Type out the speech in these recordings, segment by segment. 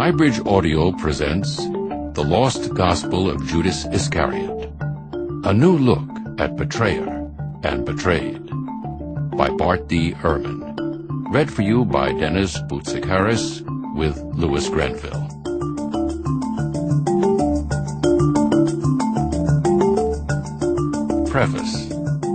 Highbridge Audio presents The Lost Gospel of Judas Iscariot, a new look at Betrayer and Betrayed, by Bart D. Ehrman. Read for you by Dennis Butzik-Harris with Louis Grenville. Preface.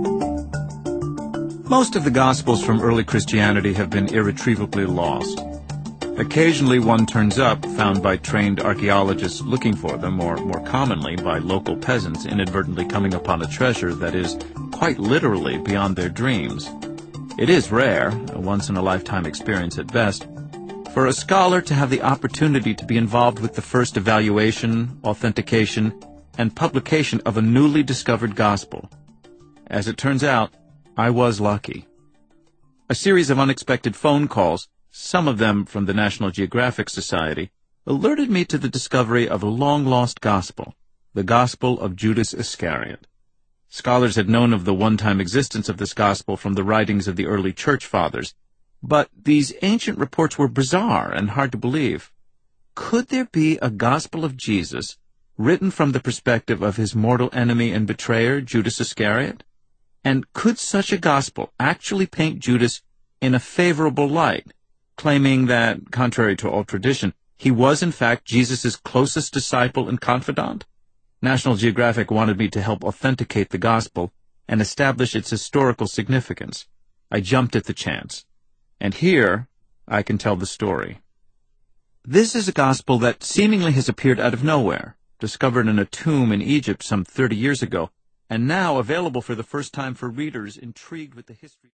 Most of the Gospels from early Christianity have been irretrievably lost. Occasionally one turns up, found by trained archaeologists looking for them, or more commonly by local peasants inadvertently coming upon a treasure that is quite literally beyond their dreams. It is rare, a once-in-a-lifetime experience at best, for a scholar to have the opportunity to be involved with the first evaluation, authentication, and publication of a newly discovered gospel. As it turns out, I was lucky. A series of unexpected phone calls, some of them from the National Geographic Society, alerted me to the discovery of a long-lost gospel, the Gospel of Judas Iscariot. Scholars had known of the one-time existence of this gospel from the writings of the early church fathers, but these ancient reports were bizarre and hard to believe. Could there be a gospel of Jesus written from the perspective of his mortal enemy and betrayer, Judas Iscariot? And could such a gospel actually paint Judas in a favorable light, claiming that, contrary to all tradition, he was in fact Jesus' closest disciple and confidant? National Geographic wanted me to help authenticate the gospel and establish its historical significance. I jumped at the chance. And here I can tell the story. This is a gospel that seemingly has appeared out of nowhere, discovered in a tomb in Egypt some 30 years ago, and now available for the first time for readers intrigued with the history.